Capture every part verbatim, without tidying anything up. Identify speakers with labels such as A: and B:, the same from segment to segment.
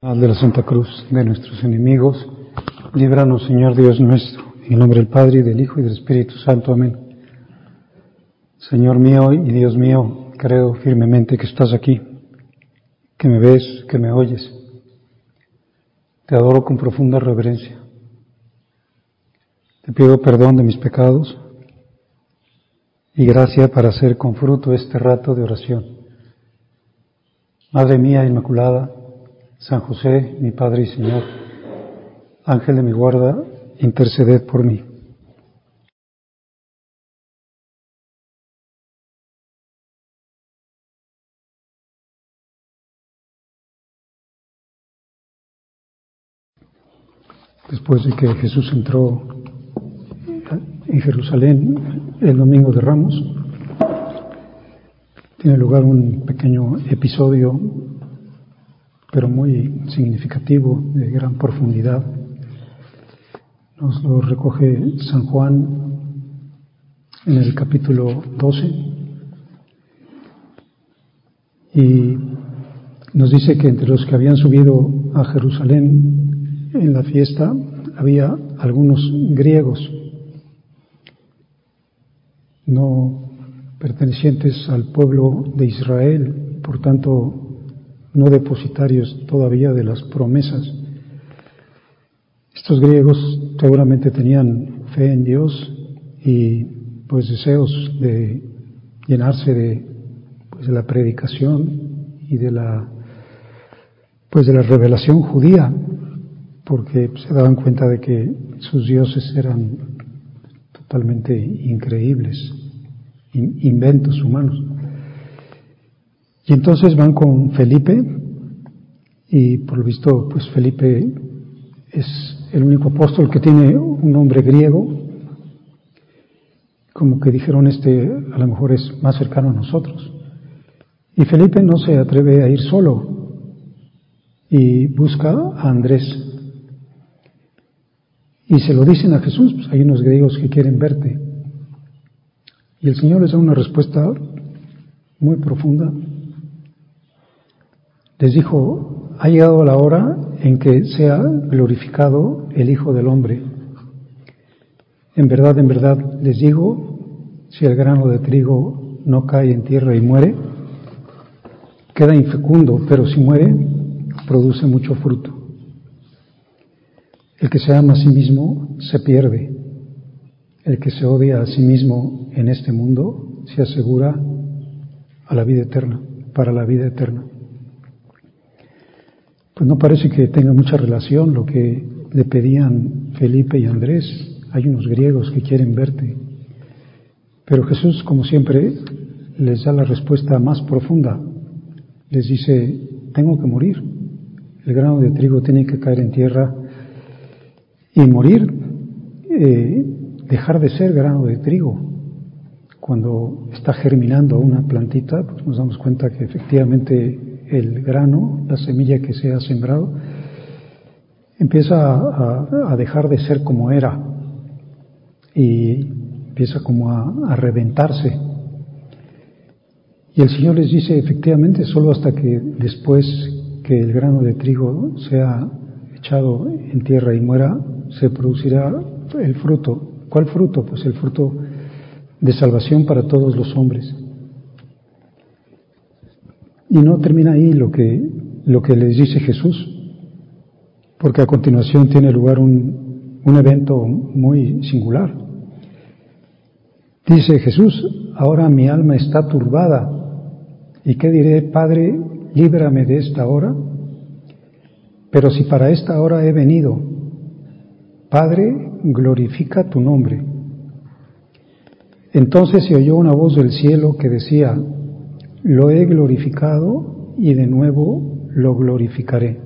A: De la Santa Cruz de nuestros enemigos, líbranos, Señor Dios nuestro, en el nombre del Padre, y del Hijo, y del Espíritu Santo. Amén. Señor mío y Dios mío, creo firmemente que estás aquí, que me ves, que me oyes. Te adoro con profunda reverencia. Te pido perdón de mis pecados y gracia para hacer con fruto este rato de oración. Madre mía Inmaculada, San José, mi Padre y Señor, Ángel de mi guarda, interceded por mí. Después de que Jesús entró en Jerusalén el domingo de Ramos, tiene lugar un pequeño episodio, pero muy significativo, de gran profundidad. Nos lo recoge San Juan en el capítulo doce y nos dice que entre los que habían subido a Jerusalén en la fiesta había algunos griegos no pertenecientes al pueblo de Israel, por tanto no depositarios todavía de las promesas. Estos griegos seguramente tenían fe en Dios y pues deseos de llenarse de, pues, de la predicación y de la pues de la revelación judía, porque se daban cuenta de que sus dioses eran totalmente increíbles, in, inventos humanos. Y entonces van con Felipe y por lo visto pues Felipe es el único apóstol que tiene un nombre griego, como que dijeron este a lo mejor es más cercano a nosotros. Y Felipe no se atreve a ir solo y busca a Andrés. Y se lo dicen a Jesús, pues hay unos griegos que quieren verte. Y el Señor les da una respuesta muy profunda. Les dijo, ha llegado la hora en que sea glorificado el Hijo del Hombre. En verdad, en verdad les digo, si el grano de trigo no cae en tierra y muere, queda infecundo, pero si muere, produce mucho fruto. El que se ama a sí mismo se pierde. El que se odia a sí mismo en este mundo se asegura a la vida eterna, para la vida eterna. Pues no parece que tenga mucha relación lo que le pedían Felipe y Andrés. Hay unos griegos que quieren verte. Pero Jesús, como siempre, les da la respuesta más profunda. Les dice, tengo que morir. El grano de trigo tiene que caer en tierra y morir, eh, dejar de ser grano de trigo. Cuando está germinando una plantita, pues nos damos cuenta que efectivamente el grano, la semilla que se ha sembrado, empieza a, a dejar de ser como era y empieza como a, a reventarse. Y el Señor les dice, efectivamente, solo hasta que después que el grano de trigo sea echado en tierra y muera, se producirá el fruto. ¿Cuál fruto? Pues el fruto de salvación para todos los hombres. Y no termina ahí lo que, lo que les dice Jesús, porque a continuación tiene lugar un, un evento muy singular. Dice Jesús, ahora mi alma está turbada, ¿y qué diré? Padre, líbrame de esta hora. Pero si para esta hora he venido, Padre, glorifica tu nombre. Entonces se oyó una voz del cielo que decía, lo he glorificado y de nuevo lo glorificaré.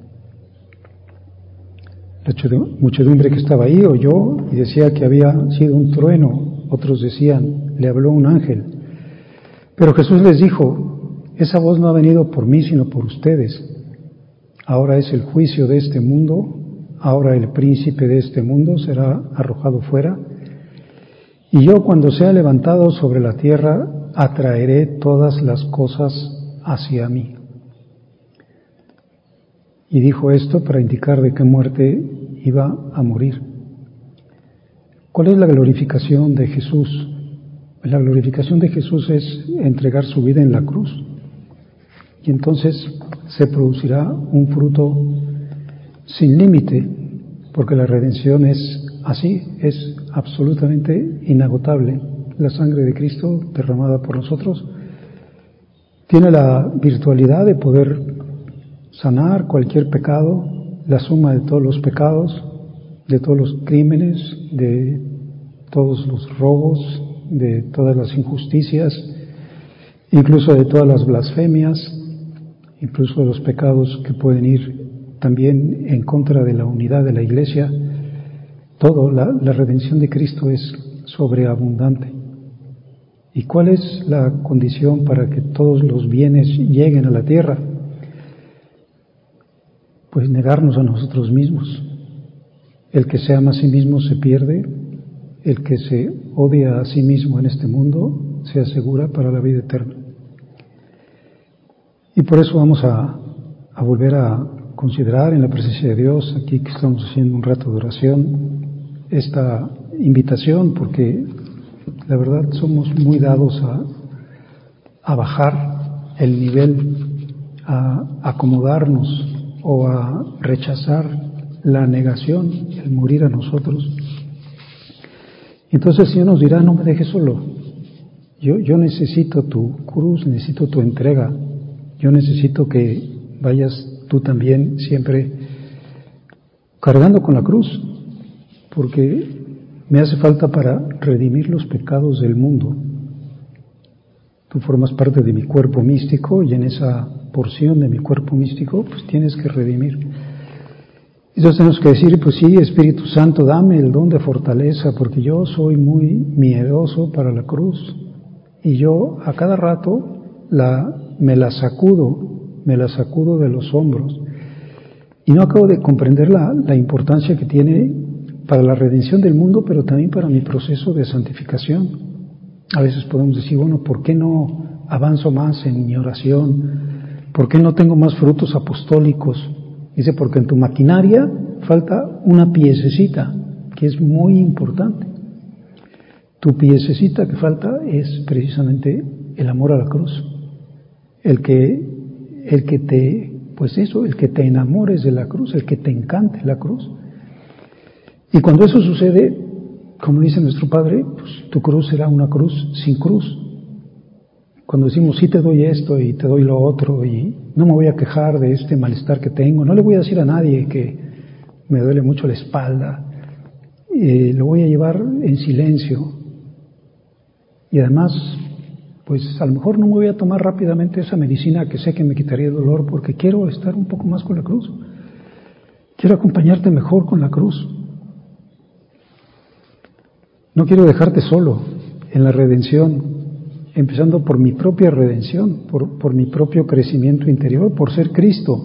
A: La muchedumbre que estaba ahí oyó y decía que había sido un trueno, otros decían, le habló un ángel. Pero Jesús les dijo, esa voz no ha venido por mí sino por ustedes. Ahora es el juicio de este mundo, ahora el príncipe de este mundo será arrojado fuera, y yo cuando sea levantado sobre la tierra atraeré todas las cosas hacia mí. Y dijo esto para indicar de qué muerte iba a morir. ¿Cuál es la glorificación de Jesús? La glorificación de Jesús es entregar su vida en la cruz. Y entonces se producirá un fruto sin límite, porque la redención es así, es absolutamente inagotable. La sangre de Cristo derramada por nosotros tiene la virtualidad de poder sanar cualquier pecado, la suma de todos los pecados, de todos los crímenes, de todos los robos, de todas las injusticias, incluso de todas las blasfemias, incluso de los pecados que pueden ir también en contra de la unidad de la Iglesia. Todo, la, la redención de Cristo es sobreabundante. ¿Y cuál es la condición para que todos los bienes lleguen a la tierra? Pues negarnos a nosotros mismos. El que se ama a sí mismo se pierde, el que se odia a sí mismo en este mundo se asegura para la vida eterna. Y por eso vamos a, a volver a considerar en la presencia de Dios, aquí que estamos haciendo un rato de oración, esta invitación, porque la verdad somos muy dados a, a bajar el nivel, a acomodarnos o a rechazar la negación, el morir a nosotros. Entonces el Señor nos dirá, no me dejes solo, yo, yo necesito tu cruz, necesito tu entrega, yo necesito que vayas tú también siempre cargando con la cruz, porque me hace falta para redimir los pecados del mundo. Tú formas parte de mi cuerpo místico y en esa porción de mi cuerpo místico pues tienes que redimir. Entonces tenemos que decir, pues sí, Espíritu Santo, dame el don de fortaleza, porque yo soy muy miedoso para la cruz y yo a cada rato la, me la sacudo, me la sacudo de los hombros y no acabo de comprender la, la importancia que tiene para la redención del mundo, pero también para mi proceso de santificación. A veces podemos decir, bueno, ¿por qué no avanzo más en mi oración? ¿Por qué no tengo más frutos apostólicos? Dice, porque en tu maquinaria falta una piececita que es muy importante. Tu piececita que falta es precisamente el amor a la cruz. El que, el que te, pues eso, el que te enamores de la cruz, el que te encante la cruz. Y cuando eso sucede, como dice nuestro Padre, pues tu cruz será una cruz sin cruz. Cuando decimos, sí te doy esto y te doy lo otro y no me voy a quejar de este malestar que tengo, no le voy a decir a nadie que me duele mucho la espalda, eh, lo voy a llevar en silencio. Y además, pues a lo mejor no me voy a tomar rápidamente esa medicina que sé que me quitaría el dolor porque quiero estar un poco más con la cruz. Quiero acompañarte mejor con la cruz. No quiero dejarte solo en la redención, empezando por mi propia redención, por, por mi propio crecimiento interior, por ser Cristo.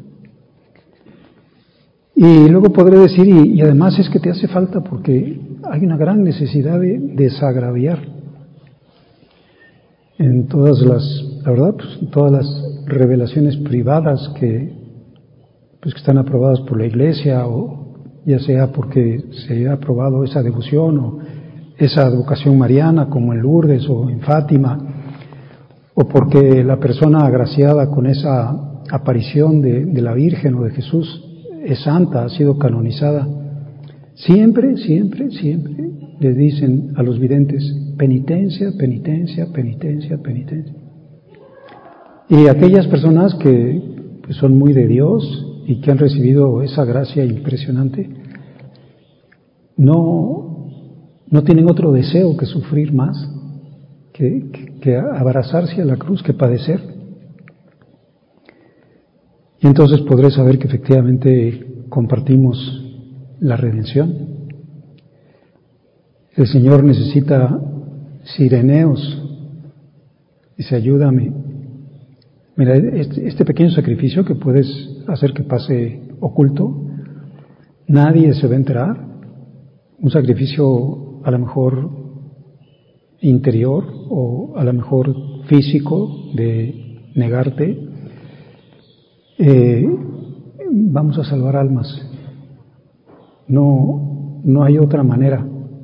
A: Y luego podré decir, y, y además es que te hace falta porque hay una gran necesidad de desagraviar. En todas las, la verdad, pues en todas las revelaciones privadas que, pues que están aprobadas por la Iglesia, o ya sea porque se ha aprobado esa devoción o esa advocación mariana como en Lourdes o en Fátima, o porque la persona agraciada con esa aparición de, de la Virgen o de Jesús es santa, ha sido canonizada, siempre, siempre, siempre les dicen a los videntes, penitencia, penitencia, penitencia, penitencia. Y aquellas personas que pues, son muy de Dios y que han recibido esa gracia impresionante, no No tienen otro deseo que sufrir más, que, que, que abrazarse a la cruz, que padecer. Y entonces podré saber que efectivamente compartimos la redención. El Señor necesita sireneos. Dice, ayúdame. Mira, este, este pequeño sacrificio que puedes hacer que pase oculto, nadie se va a enterar. Un sacrificio a lo mejor interior o a lo mejor físico de negarte, eh, vamos a salvar almas. No, no hay otra manera.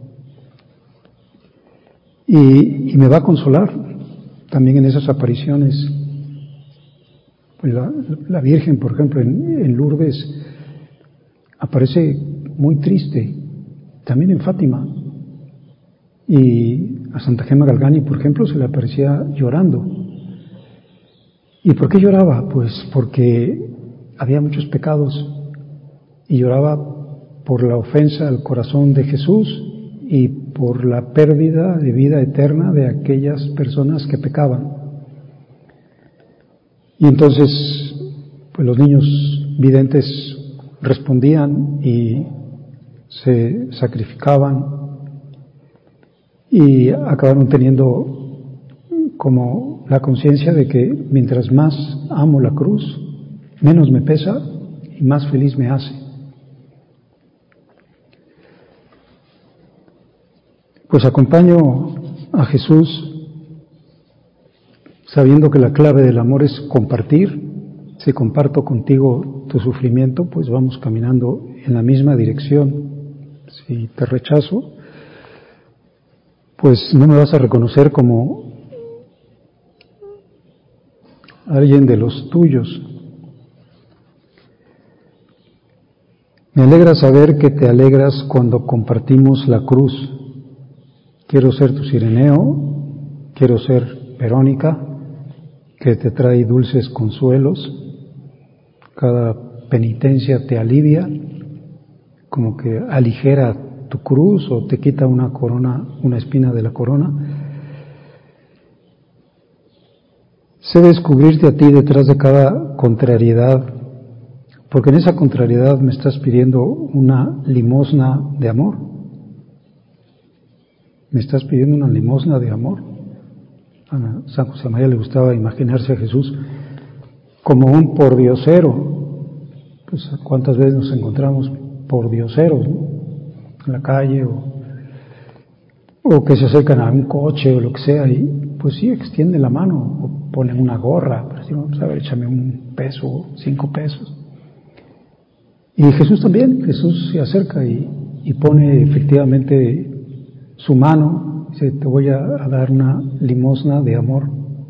A: Y, y me va a consolar también en esas apariciones. La, la Virgen, por ejemplo, en, en Lourdes aparece muy triste, también en Fátima. Y a Santa Gemma Galgani, por ejemplo, se le aparecía llorando. ¿Y por qué lloraba? Pues porque había muchos pecados y lloraba por la ofensa al corazón de Jesús y por la pérdida de vida eterna de aquellas personas que pecaban. Y entonces, pues los niños videntes respondían y se sacrificaban y acabaron teniendo como la conciencia de que mientras más amo la cruz, menos me pesa y más feliz me hace. Pues acompaño a Jesús sabiendo que la clave del amor es compartir. Si comparto contigo tu sufrimiento, pues vamos caminando en la misma dirección. Si te rechazo, pues no me vas a reconocer como alguien de los tuyos. Me alegra saber que te alegras cuando compartimos la cruz. Quiero ser tu Cireneo, quiero ser Verónica, que te trae dulces consuelos. Cada penitencia te alivia, como que aligera tu cruz o te quita una corona, una espina de la corona. Sé descubrirte a ti detrás de cada contrariedad, porque en esa contrariedad me estás pidiendo una limosna de amor. Me estás pidiendo una limosna de amor. A San José María le gustaba imaginarse a Jesús como un pordiosero. Pues cuántas veces nos encontramos pordioseros, ¿no? En la calle o, o que se acercan a un coche o lo que sea y pues sí, extienden la mano o ponen una gorra para decir, vamos a ver, échame un peso, cinco pesos. Y Jesús también, Jesús se acerca y, y pone efectivamente su mano, dice, te voy a, a dar una limosna de amor.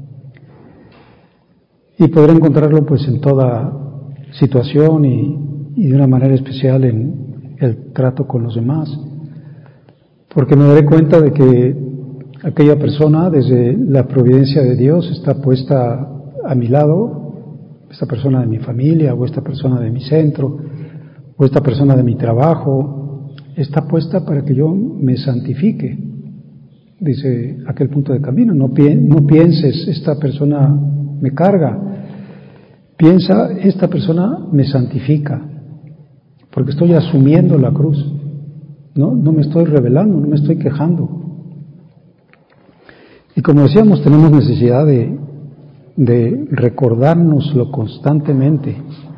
A: Y podré encontrarlo pues en toda situación y, y de una manera especial en el trato con los demás, porque me daré cuenta de que aquella persona desde la providencia de Dios está puesta a mi lado, esta persona de mi familia o esta persona de mi centro o esta persona de mi trabajo, está puesta para que yo me santifique. Dice aquel punto de camino, no, pi- no pienses, esta persona me carga, piensa, esta persona me santifica, porque estoy asumiendo la cruz, no, no me estoy rebelando, no me estoy quejando. Y como decíamos, tenemos necesidad de, de recordárnoslo constantemente,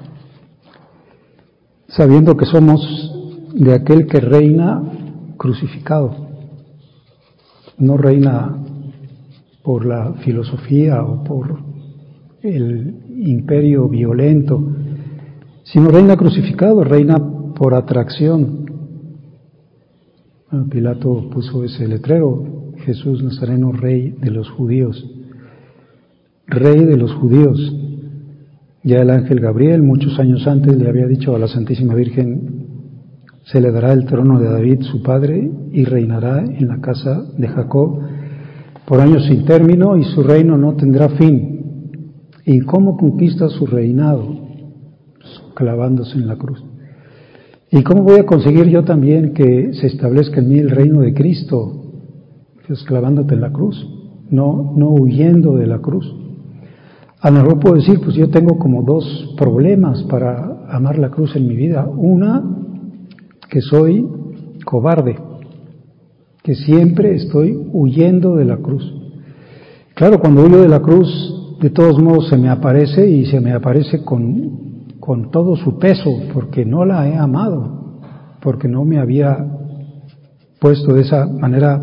A: sabiendo que somos de aquel que reina crucificado. No reina por la filosofía o por el imperio violento, sino reina crucificado, reina por atracción. Bueno, Pilato puso ese letrero, Jesús Nazareno, Rey de los judíos. Rey de los judíos. Ya el ángel Gabriel, muchos años antes, le había dicho a la Santísima Virgen, se le dará el trono de David, su padre, y reinará en la casa de Jacob por años sin término, y su reino no tendrá fin. ¿Y cómo conquista su reinado? Pues, clavándose en la cruz. ¿Y cómo voy a conseguir yo también que se establezca en mí el reino de Cristo? Pues clavándote en la cruz, no, no huyendo de la cruz. A lo mejor puedo decir, pues yo tengo como dos problemas para amar la cruz en mi vida. Una, que soy cobarde, que siempre estoy huyendo de la cruz. Claro, cuando huyo de la cruz, de todos modos se me aparece y se me aparece con, con todo su peso, porque no la he amado, porque no me había puesto de esa manera,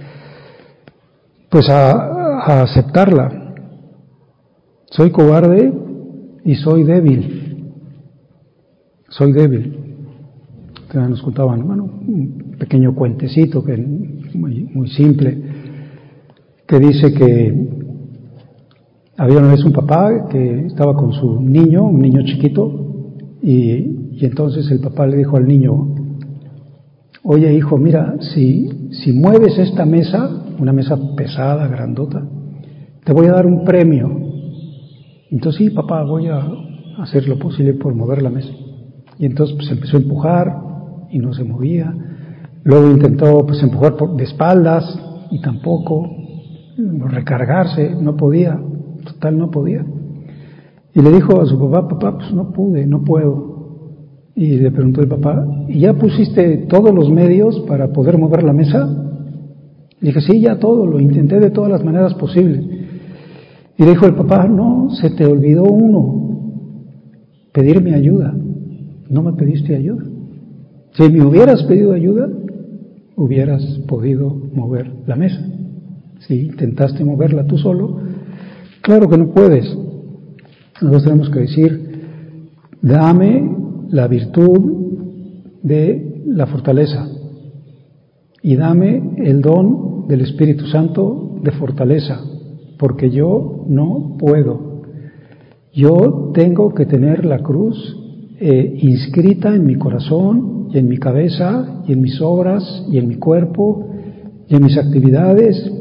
A: pues a, a aceptarla. Soy cobarde y soy débil. soy débil. Entonces nos contaban, bueno, un pequeño cuentecito que muy, muy simple, que dice que había una vez un papá que estaba con su niño, un niño chiquito, y, y entonces el papá le dijo al niño: oye hijo, mira, si, si mueves esta mesa, una mesa pesada, grandota, te voy a dar un premio. Entonces, sí, papá, voy a hacer lo posible por mover la mesa. Y entonces pues empezó a empujar y no se movía. Luego intentó pues empujar por, de espaldas y tampoco. Recargarse, no podía, total no podía. Y le dijo a su papá: papá, pues no pude, no puedo. Y le preguntó el papá: ¿y ya pusiste todos los medios para poder mover la mesa? Le dije: sí, ya todo, lo intenté de todas las maneras posibles. Y le dijo el papá: no, se te olvidó uno, pedirme ayuda. No me pediste ayuda. Si me hubieras pedido ayuda, hubieras podido mover la mesa. Si intentaste moverla tú solo, claro que no puedes. Nosotros tenemos que decir: dame la virtud de la fortaleza y dame el don del Espíritu Santo de fortaleza, porque yo no puedo. Yo tengo que tener la cruz eh, inscrita en mi corazón y en mi cabeza y en mis obras y en mi cuerpo y en mis actividades,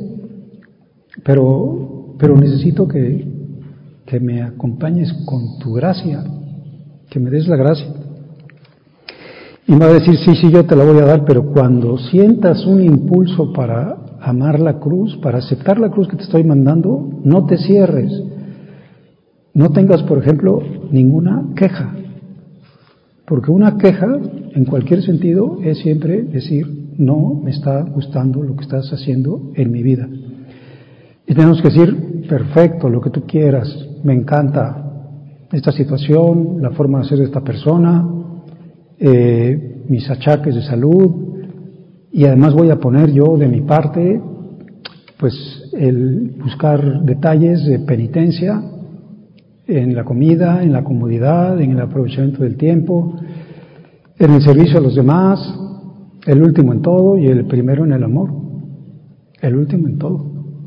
A: pero, pero necesito que, que me acompañes con tu gracia, que me des la gracia. Y me va a decir: sí, sí, yo te la voy a dar, pero cuando sientas un impulso para amar la cruz, para aceptar la cruz que te estoy mandando, no te cierres. No tengas, por ejemplo, ninguna queja, porque una queja, en cualquier sentido, es siempre decir: no me está gustando lo que estás haciendo en mi vida. Y tenemos que decir: perfecto, lo que tú quieras, me encanta esta situación, la forma de ser de esta persona, eh, mis achaques de salud, y además voy a poner yo de mi parte, pues, el buscar detalles de penitencia en la comida, en la comodidad, en el aprovechamiento del tiempo, en el servicio a los demás, el último en todo y el primero en el amor, el último en todo.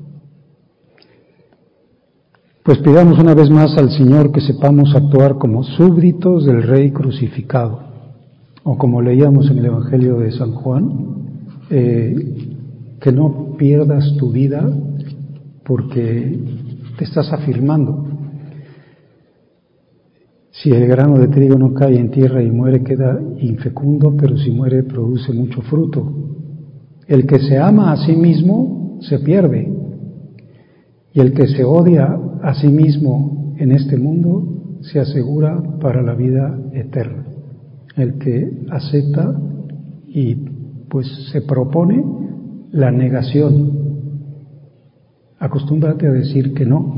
A: Pues pidamos una vez más al Señor que sepamos actuar como súbditos del Rey crucificado, o como leíamos en el Evangelio de San Juan, eh, que no pierdas tu vida porque te estás afirmando. Si el grano de trigo no cae en tierra y muere, queda infecundo, pero si muere, produce mucho fruto. El que se ama a sí mismo se pierde, y el que se odia a sí mismo en este mundo se asegura para la vida eterna. El que acepta y pues se propone la negación. Acostúmbrate a decir que no.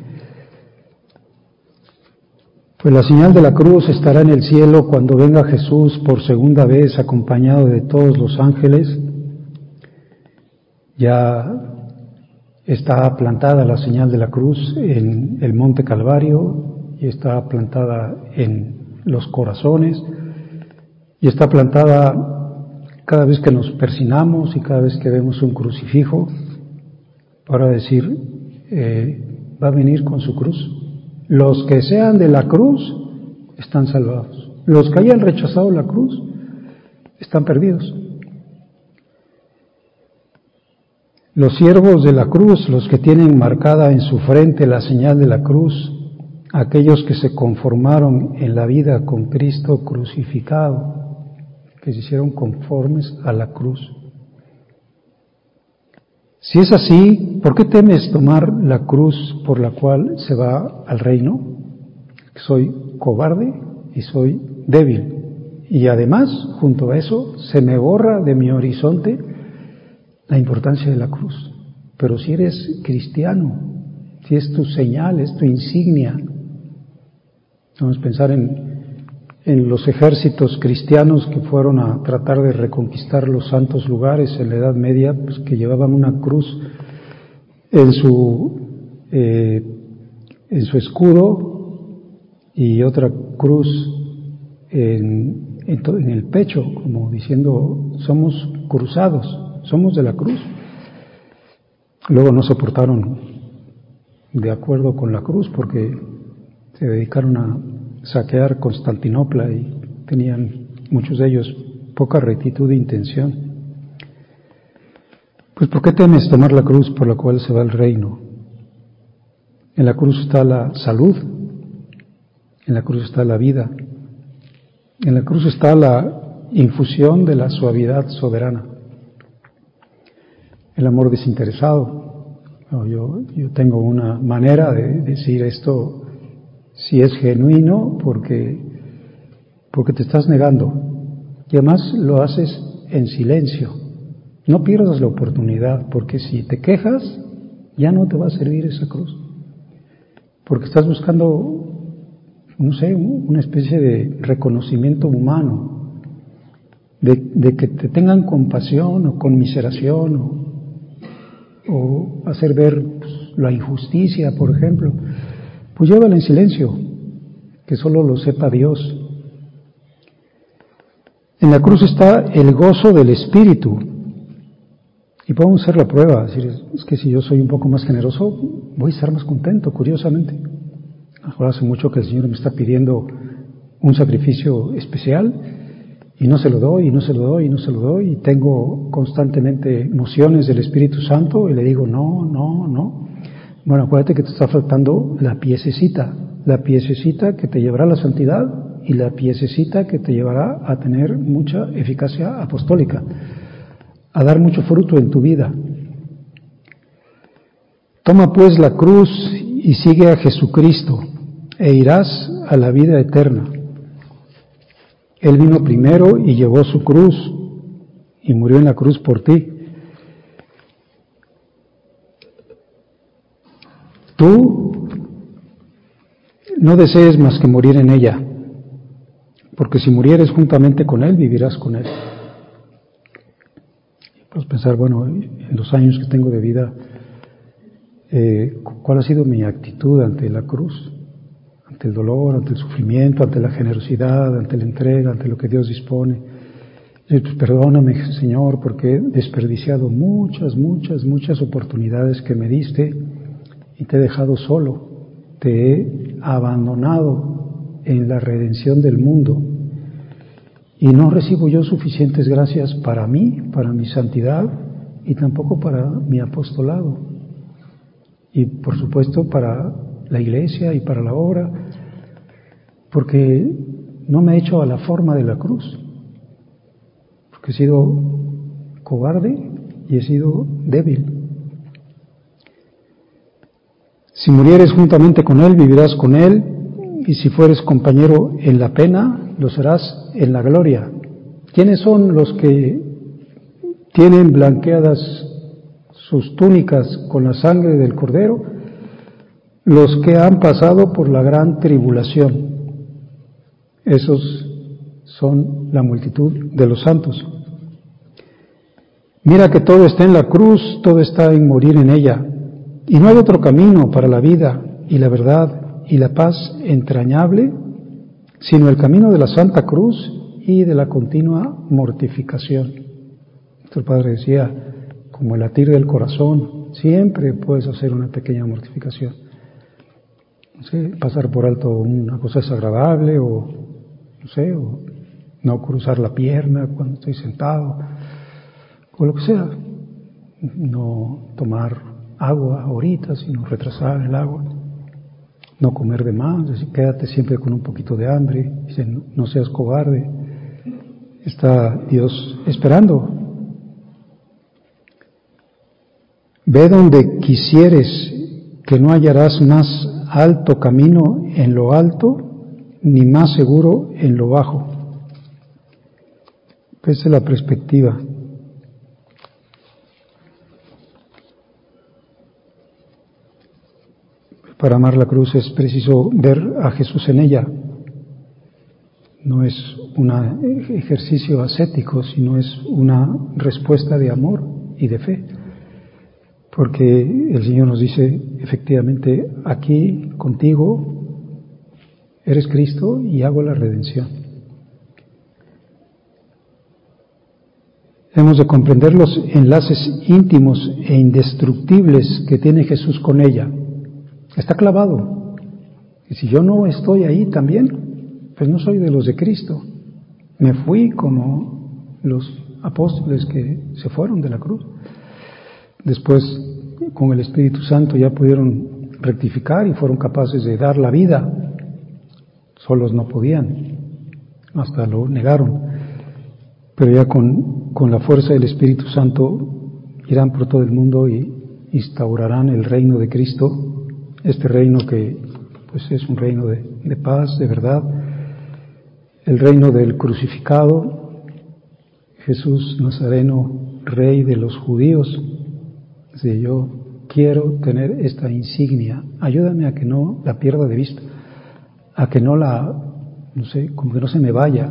A: Pues la señal de la cruz estará en el cielo cuando venga Jesús por segunda vez acompañado de todos los ángeles. Ya está plantada la señal de la cruz en el Monte Calvario y está plantada en los corazones y está plantada cada vez que nos persinamos y cada vez que vemos un crucifijo para decir, eh, va a venir con su cruz. Los que sean de la cruz están salvados. Los que hayan rechazado la cruz están perdidos. Los siervos de la cruz, los que tienen marcada en su frente la señal de la cruz, aquellos que se conformaron en la vida con Cristo crucificado, que se hicieron conformes a la cruz. Si es así, ¿por qué temes tomar la cruz por la cual se va al reino? Soy cobarde y soy débil. Y además, junto a eso, se me borra de mi horizonte la importancia de la cruz. Pero si eres cristiano, si es tu señal, es tu insignia, vamos a pensar en, en los ejércitos cristianos que fueron a tratar de reconquistar los santos lugares en la Edad Media, pues que llevaban una cruz en su eh, en su escudo y otra cruz en, en, to, en el pecho, como diciendo, somos cruzados, somos de la cruz. Luego no soportaron de acuerdo con la cruz porque se dedicaron a saquear Constantinopla y tenían muchos de ellos poca rectitud de intención. Pues ¿por qué temes tomar la cruz por la cual se va el reino? En la cruz está la salud, en la cruz está la vida, en la cruz está la infusión de la suavidad soberana, el amor desinteresado. Yo, yo tengo una manera de decir esto, si es genuino, porque, porque te estás negando, y además lo haces en silencio. No pierdas la oportunidad, porque si te quejas, ya no te va a servir esa cruz, porque estás buscando, no sé, una especie de reconocimiento humano, de, de que te tengan compasión o conmiseración, o, o hacer ver pues, la injusticia, por ejemplo. Pues llévala en silencio, que solo lo sepa Dios. En la cruz está el gozo del Espíritu. Y podemos hacer la prueba, es decir, es que si yo soy un poco más generoso, voy a estar más contento, curiosamente. Ahora hace mucho que el Señor me está pidiendo un sacrificio especial y no se lo doy, y no se lo doy, y no se lo doy, y tengo constantemente emociones del Espíritu Santo y le digo, no, no, no. Bueno, acuérdate que te está faltando la piececita, la piececita que te llevará a la santidad y la piececita que te llevará a tener mucha eficacia apostólica, a dar mucho fruto en tu vida. Toma pues la cruz y sigue a Jesucristo e irás a la vida eterna. Él vino primero y llevó su cruz y murió en la cruz por ti. Tú no desees más que morir en ella, porque si murieres juntamente con Él, vivirás con Él. Puedes pensar, bueno, en los años que tengo de vida, eh, ¿cuál ha sido mi actitud ante la cruz? Ante el dolor, ante el sufrimiento, ante la generosidad, ante la entrega, ante lo que Dios dispone. Y pues perdóname, Señor, porque he desperdiciado muchas, muchas, muchas oportunidades que me diste y te he dejado solo, te he abandonado en la redención del mundo y no recibo yo suficientes gracias para mí, para mi santidad y tampoco para mi apostolado y por supuesto para la iglesia y para la obra, porque no me he hecho a la forma de la cruz, porque he sido cobarde y he sido débil. Si murieres juntamente con Él, vivirás con Él, y si fueres compañero en la pena, lo serás en la gloria. ¿Quiénes son los que tienen blanqueadas sus túnicas con la sangre del Cordero? Los que han pasado por la gran tribulación. Esos son la multitud de los santos. Mira que todo está en la cruz, todo está en morir en ella. Y no hay otro camino para la vida y la verdad y la paz entrañable, sino el camino de la Santa Cruz y de la continua mortificación. Nuestro Padre decía, como el latir del corazón, siempre puedes hacer una pequeña mortificación. No sé, pasar por alto una cosa desagradable o, no sé, o no cruzar la pierna cuando estoy sentado, o lo que sea. No tomar agua ahorita, sino retrasar el agua. No comer de más, es decir, quédate siempre con un poquito de hambre. Dice, no, no seas cobarde. Está Dios esperando. Ve donde quisieres, que no hallarás más alto camino en lo alto, ni más seguro en lo bajo. Esa es la perspectiva. Para amar la cruz es preciso ver a Jesús en ella. No es un ejercicio ascético, sino es una respuesta de amor y de fe. Porque el Señor nos dice, efectivamente, aquí contigo eres Cristo y hago la redención. Hemos de comprender los enlaces íntimos e indestructibles que tiene Jesús con ella. Está clavado. Y si yo no estoy ahí también, pues no soy de los de Cristo. Me fui como los apóstoles que se fueron de la cruz. Después, con el Espíritu Santo ya pudieron rectificar y fueron capaces de dar la vida. Solos no podían, hasta lo negaron. Pero ya con, con la fuerza del Espíritu Santo irán por todo el mundo y instaurarán el reino de Cristo, este reino que pues es un reino de, de paz, de verdad, el reino del crucificado, Jesús Nazareno, Rey de los judíos. Si yo quiero tener esta insignia, ayúdame a que no la pierda de vista, a que no la, no sé, como que no se me vaya.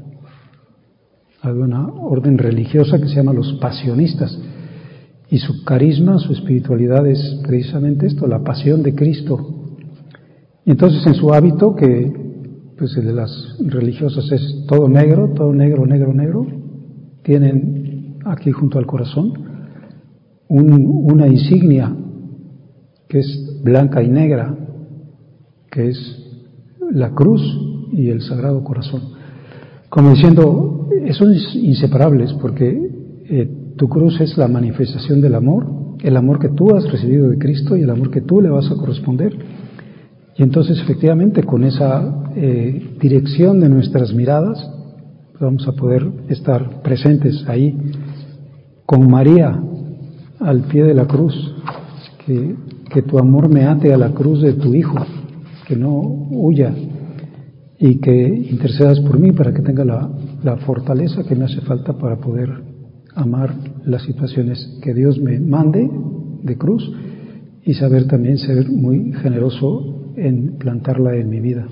A: Hay una orden religiosa que se llama los pasionistas y su carisma, su espiritualidad es precisamente esto, la pasión de Cristo. Y entonces en su hábito, que pues el de las religiosas es todo negro, todo negro, negro, negro, tienen aquí junto al corazón un, una insignia que es blanca y negra, que es la cruz y el Sagrado Corazón. Como diciendo, son inseparables porque eh, tu cruz es la manifestación del amor, el amor que tú has recibido de Cristo y el amor que tú le vas a corresponder. Y entonces efectivamente con esa eh, dirección de nuestras miradas vamos a poder estar presentes ahí con María al pie de la cruz, que, que tu amor me ate a la cruz de tu Hijo, que no huya y que intercedas por mí para que tenga la, la fortaleza que me hace falta para poder amar las situaciones que Dios me mande de cruz y saber también ser muy generoso en plantarla en mi vida.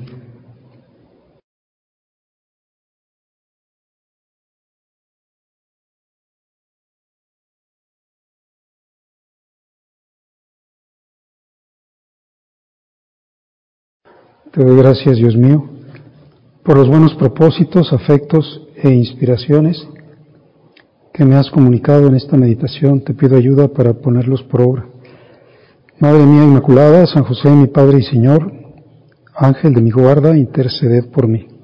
A: Te doy gracias, Dios mío, por los buenos propósitos, afectos e inspiraciones que me has comunicado en esta meditación. Te pido ayuda para ponerlos por obra. Madre mía Inmaculada, San José, mi Padre y Señor, Ángel de mi guarda, interceded por mí.